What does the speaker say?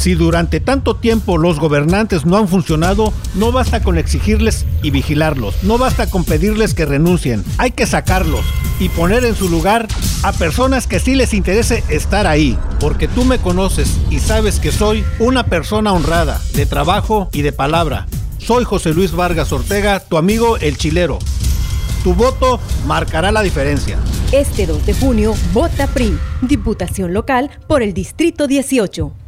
Si durante tanto tiempo los gobernantes no han funcionado, no basta con exigirles y vigilarlos, no basta con pedirles que renuncien, hay que sacarlos y poner en su lugar a personas que sí les interese estar ahí, porque tú me conoces y sabes que soy una persona honrada, de trabajo y de palabra. Soy José Luis Vargas Ortega, tu amigo el Chilero. Tu voto marcará la diferencia. Este 2 de junio, vota PRI, Diputación Local por el Distrito 18.